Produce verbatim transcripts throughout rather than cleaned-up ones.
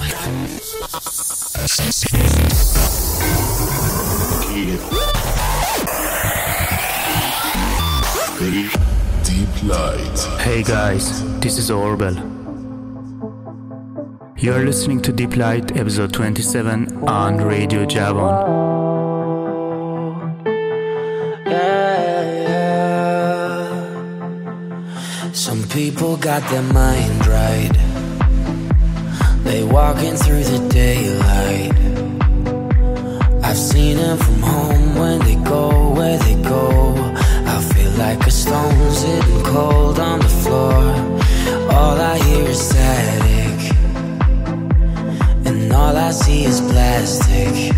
Deep Light. Hey guys, this is Orbel. You are listening to Deep Light episode twenty-seven on Radio Javon. Yeah, yeah. Some people got their mind right. They walking through the daylight. I've seen them from home when they go where they go. I feel like a stone sitting cold on the floor. All I hear is static, and all I see is plastic.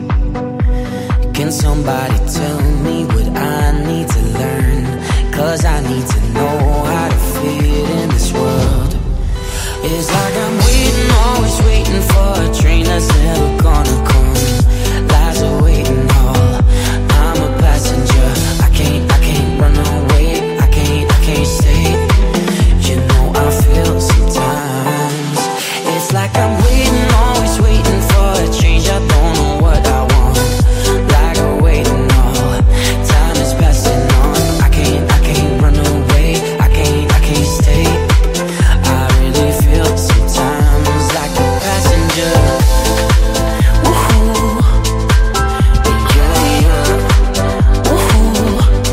Can somebody tell me what I need to learn? Cause I need to know how to fit in this world. It's like I'm waiting, always waiting for a train that's never gonna come. Lies are waiting all, I'm a passenger. I can't, I can't run away, I can't, I can't stay. You know I feel sometimes. It's like I'm waiting, always waiting for a change. I don't know what I want. Like I'm waiting all, time is passing on. I can't, I can't run away, I can't, I can't stay. I really feel sometimes like a passenger. Woohoo, yeah, yeah. Woohoo,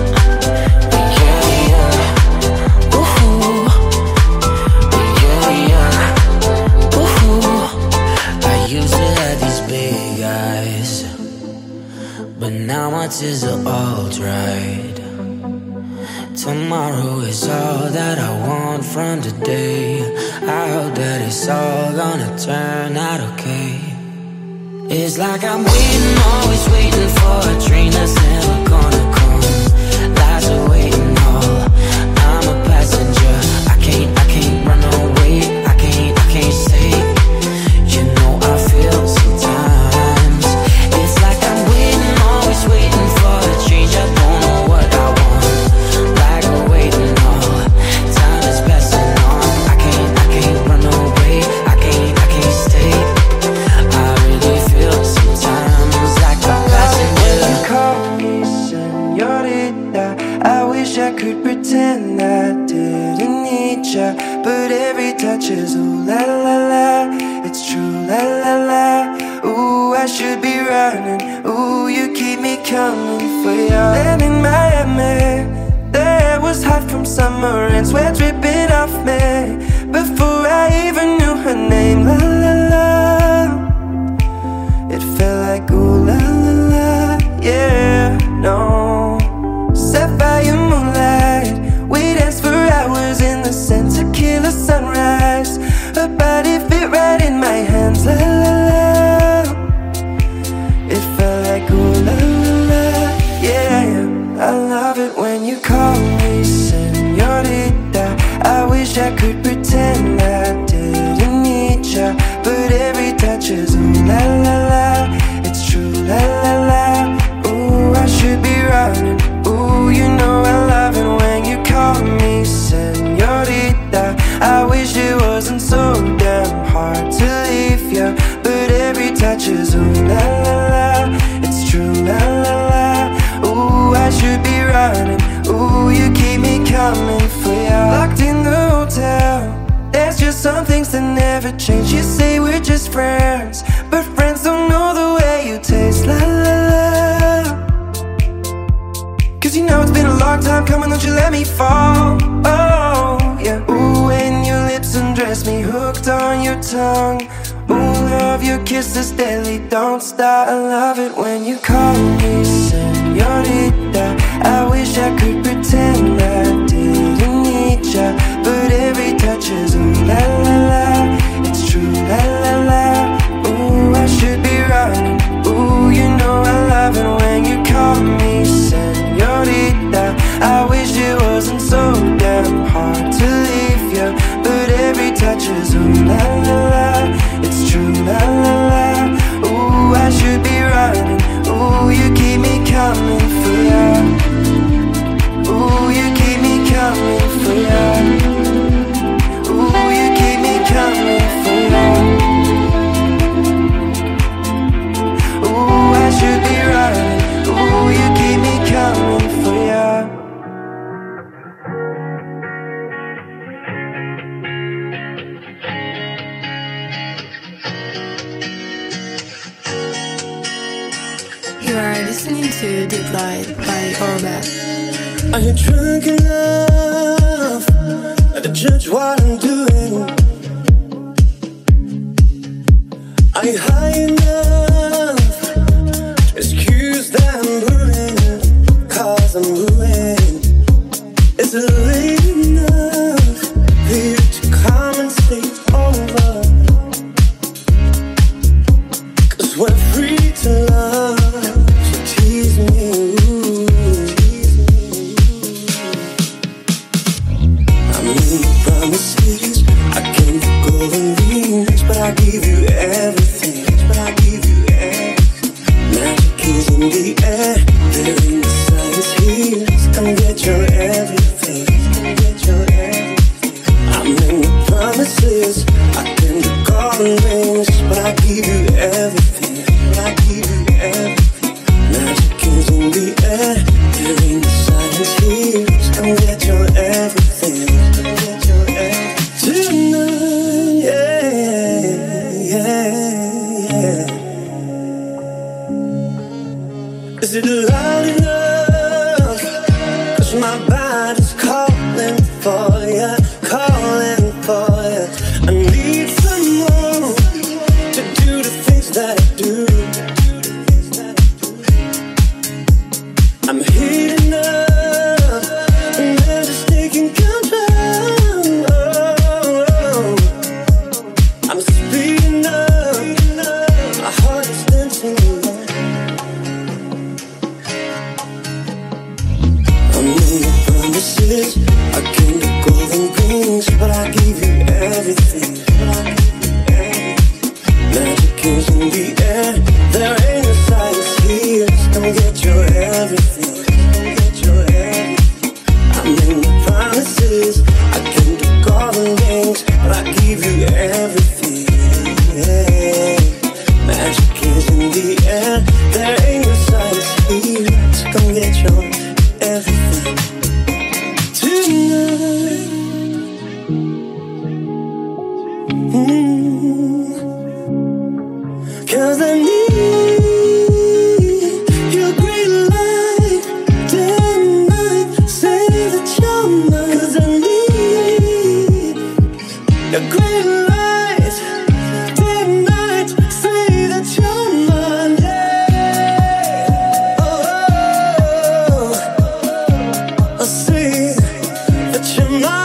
yeah, yeah. Woohoo, yeah, yeah. Woohoo. I used to have these big eyes, but now my tears are all dried. Tomorrow is all that I want from today. I hope that it's all gonna turn out okay. It's like I'm waiting, always waiting for a train that's never gonna come. Lies are waiting all, I'm a passenger. I can't, I can't run away, I can't, I can't stay. You know I feel sometimes. It's like I'm waiting, always waiting for a change. I don't know what I want. Like I'm waiting all, time is passing on. I can't, I can't run away, I can't, I can't stay. I really feel sometimes like a passenger. You call me señorita. I wish I could pretend I didn't need ya, but every touch is ooh la la la. It's true la la la. Ooh, I should be running. Ooh, you keep me coming for ya. And in Miami, the air was hot from summer and sweat dripping off me before I even knew her name. La la la. It felt like ooh la la la. Yeah, no. Sapphire moonlight, we danced for hours in the scent tequila sunrise. Her body fit right in my hands. La la la. It felt like ooh la la la. Yeah, I love it when you call me señorita. I wish I could pretend I didn't need ya, but every touch is ooh la la la. It's true la la la. Ooh, I should be running. Ooh, you know I love it when you call me señorita. I wish it wasn't so damn hard to leave ya, but every touch is ooh la la la. It's true la la la. Ooh, I should be running. Ooh, you keep me coming for ya. Locked in the hotel, there's just some things that never change. You say we're just friends, but friends don't know the way you taste. La la la. Cause you know it's been a long time coming, don't you let me fall. Oh, yeah. Ooh, when your lips undress me, hooked on your tongue. Ooh, love, your kisses deadly, don't stop. I love it when you call me señorita. I wish I could pretend I didn't need ya, but every touch is ooh la la la. It's true la la la. Ooh, I should be running. Ooh, you know I love it when you call me señorita. I wish it wasn't so damn hard to leave ya, but every touch is ooh la la la. It's true la la la. Ooh, I should be running. Ooh, you keep me coming for ya. Ooh, you keep me coming for ya. listening to Deep Light by Orbit. Are you drunk enough to judge what I'm doing? Are you high enough to excuse that I'm moving? Cause I'm moving. Is it late enough for you to come and stay over? Cause we're free to love, so tease me. Promises, I can't do golden rings, but I give you everything. But I give you everything. Magic is in the air, there ain't no science here. Come get your everything. Come get your everything. I make no promises, I can't do golden rings, but I give you everything. But I give you everything. Magic is in the air, there ain't no science here. Come get your everything. Tonight, yeah, yeah, yeah. Is it loud enough? Cause my body's calling for ya, calling for ya. I need someone to do the things that I do. I'm heating up and I'm just taking control. I came to golden rings, but I give you everything. Magic is in the air, there ain't no science here. Come get your everything. Come get your everything. I made no promises, I came to golden rings, but I give you everything. Magic is in the air, there ain't no science here. So come get your everything. Mm-hmm. Cause I need your green light, day and night, say that you're mine. Cause I need your green light, day and night, say that you're mine, yeah. Oh, oh, oh. I say that you're mine.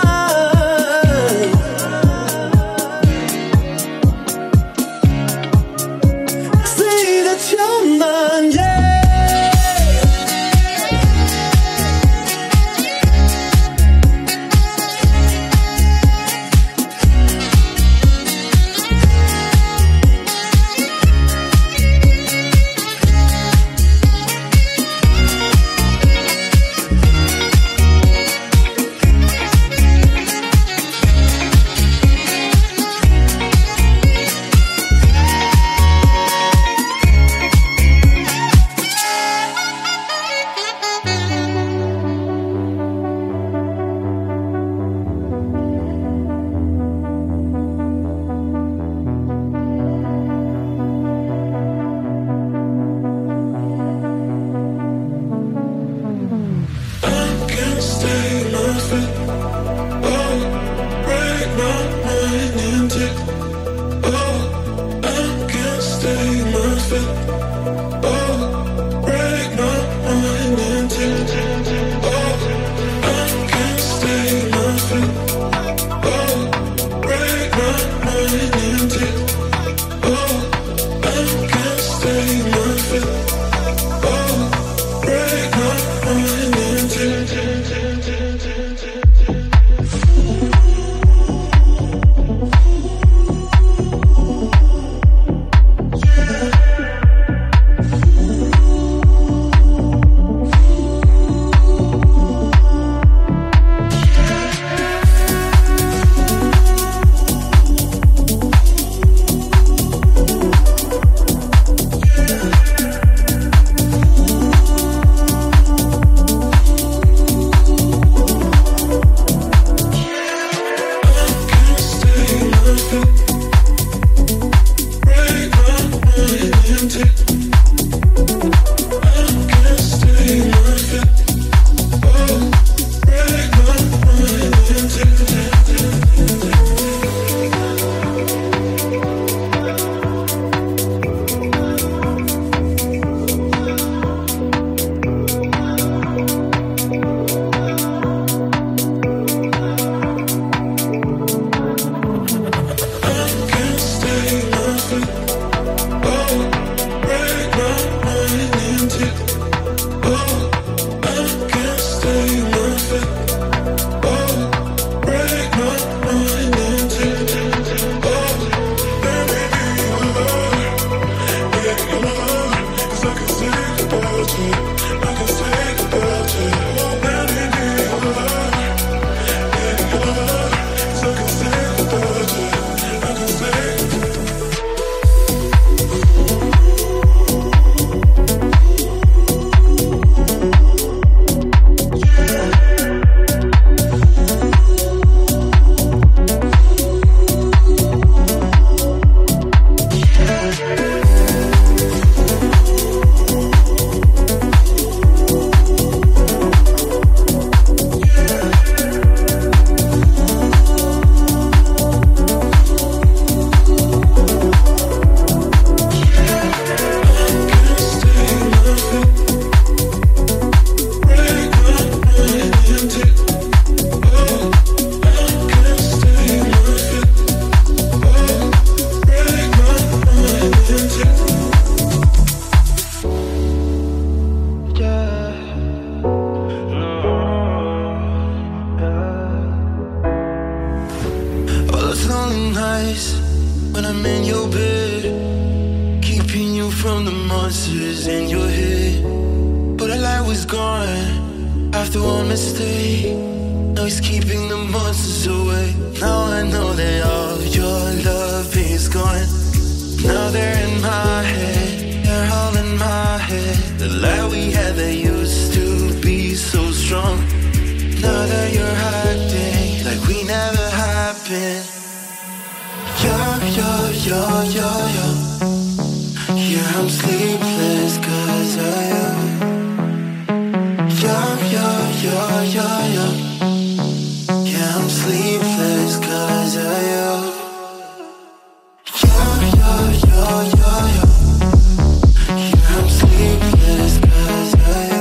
those lonely nights when I'm in your bed, keeping you from the monsters in your head. But the light was gone after one mistake. Now he's keeping the monsters away. Now I know that all your love is gone. Now they're in my head, they're all in my head. The light we had that used to be so strong. Now that you're hiding like we never happened. Yeah, yeah, yeah, yeah, yeah. Yeah, I'm sleepless cause of you. Yeah, yeah, yeah, yeah, yeah. Yeah, I'm sleepless cause of you. Yeah, yeah, yeah, yeah, yeah. Yeah, I'm sleepless cause of you.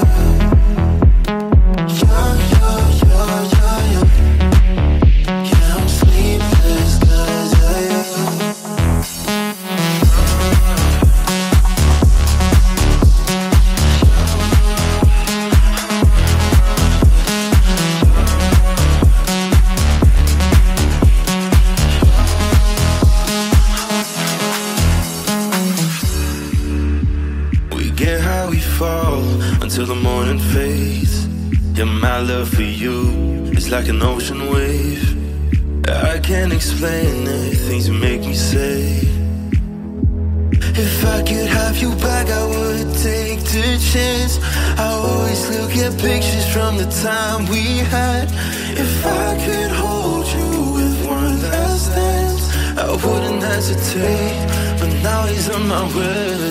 Yeah, yeah, yeah, yeah, yeah. Yeah, I'm sleepless cause of you. Until the morning fades. Yeah, my love for you is like an ocean wave. I can't explain the things you make me say. If I could have you back, I would take the chance. I always look at pictures from the time we had. If I could hold you with one last dance, I wouldn't hesitate, but now he's on my way.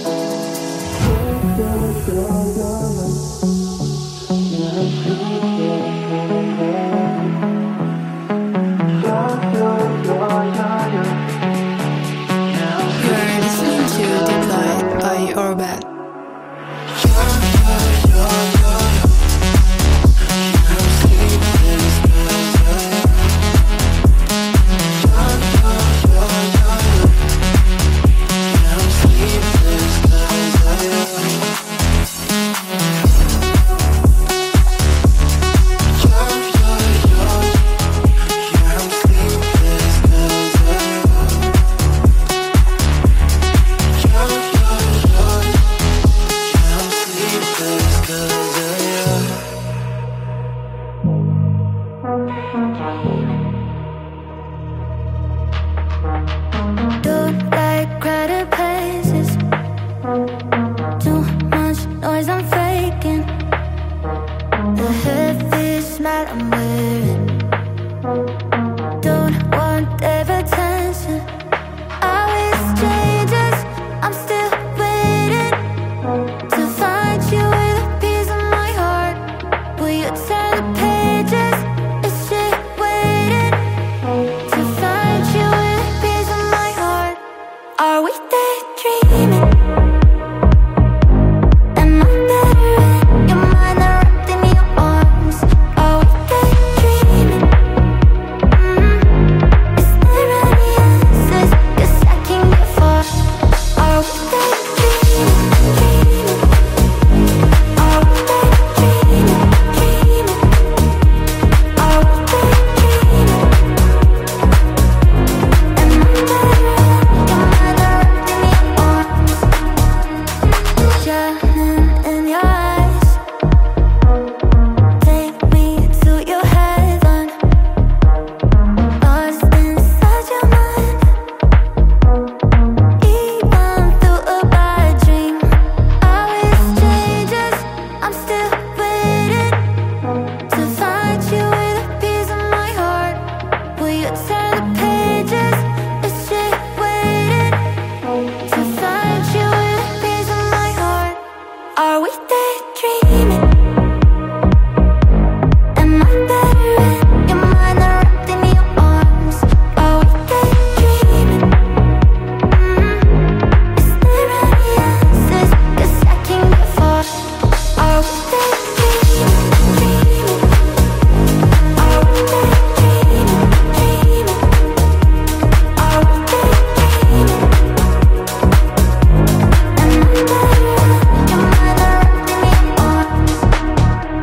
You're listening to Deployed by Orbit.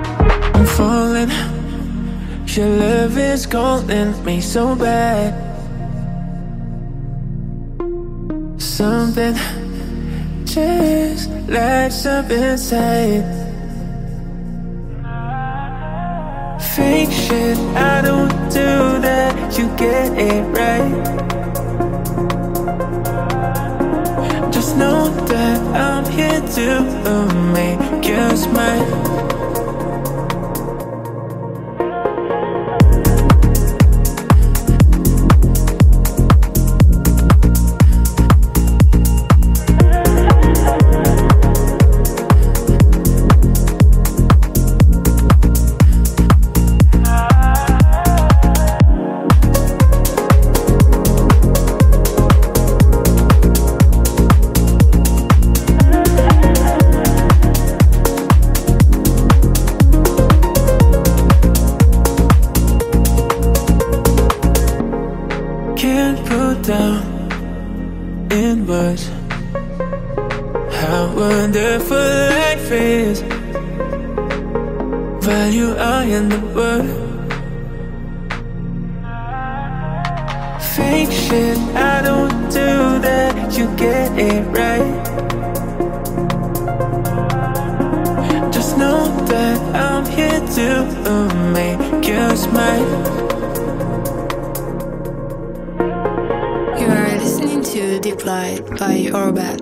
Your love is calling me so bad. Something just lights up inside. Fake shit, I don't do that, you get it right. Just know that I'm here to make you smile. Down in words how wonderful life is while you are in the world. Fake shit, I don't do that, you get it right. Just know that I'm here to make you smile. You are listening to Deployed by Orbit.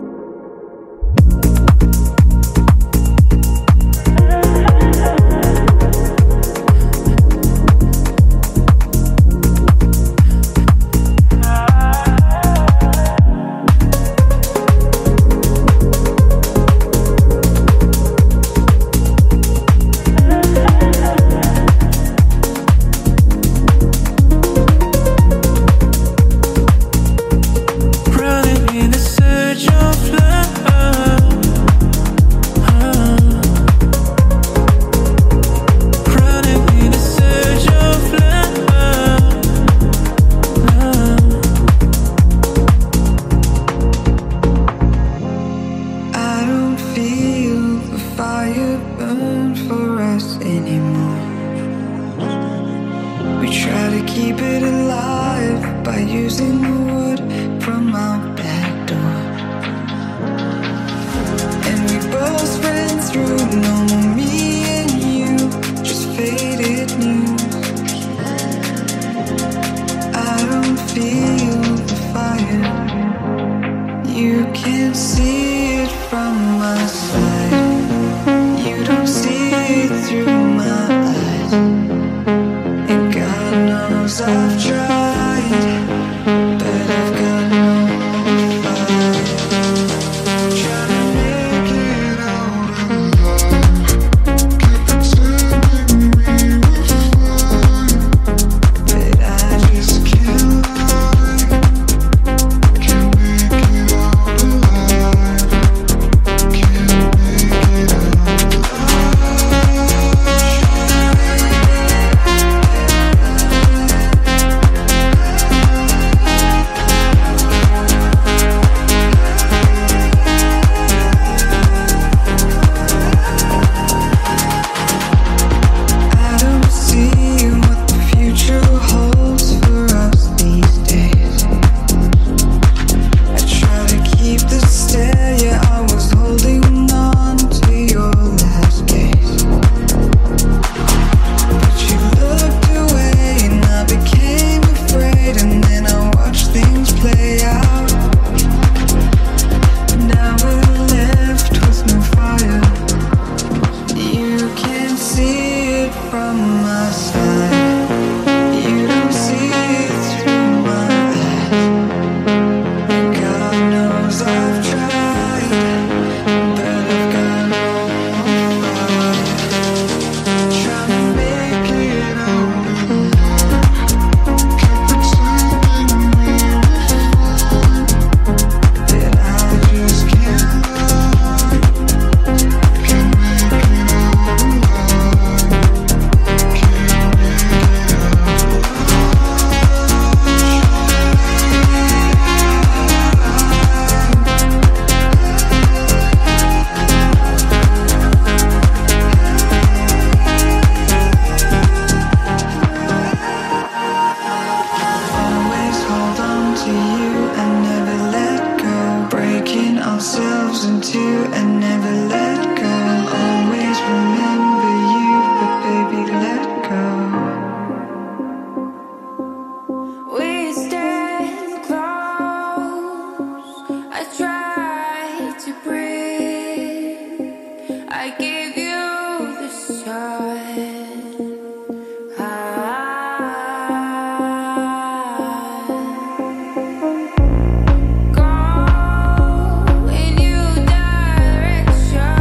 Can't chosen to and never let go. I'll always remember you, but baby, let go. We stand close. I try to breathe. I give you the sun. Go in your direction.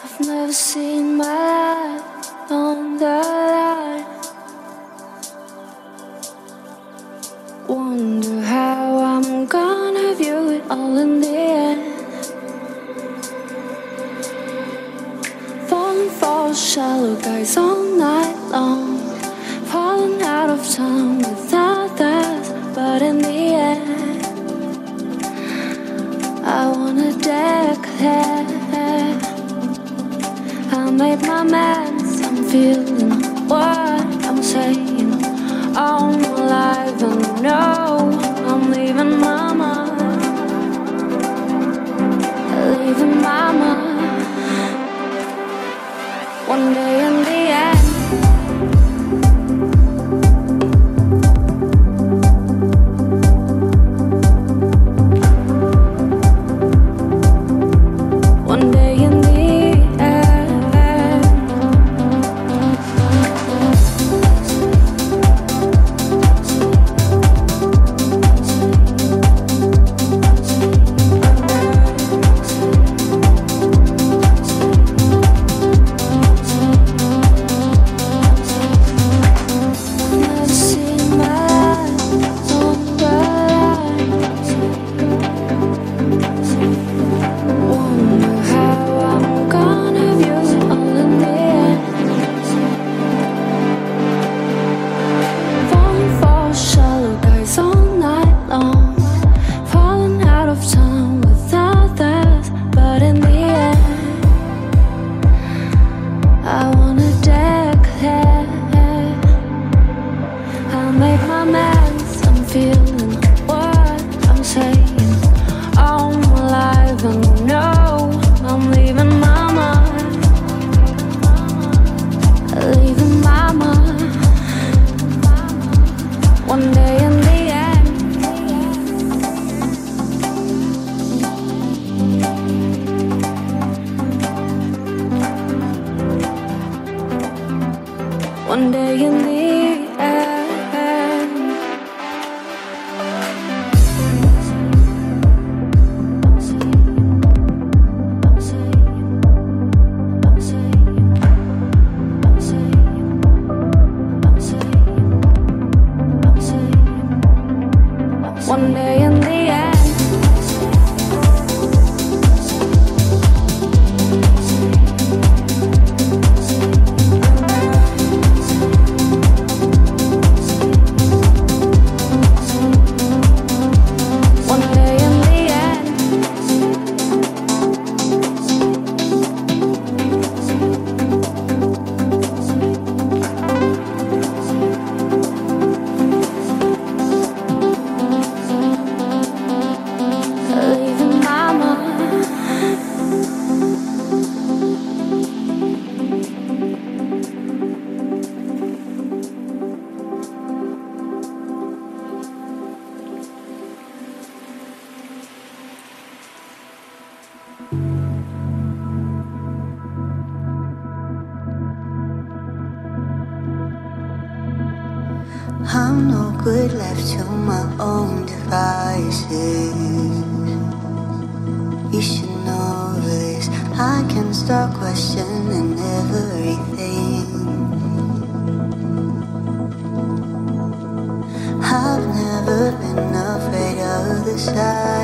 I've never seen my life on the line. Wonder how I'm gonna view it all in the end. Falling for shallow guys all night long, falling out of time with others, but in the end I wanna declare I made my meds, I'm feeling what I'm saying. All my life I know I'm leaving mama, leaving mama. One day in the end, one day in the one day in the one day in the end. I'm no good left to my own devices. You should know this. I can start questioning everything. I've never been afraid of the silence.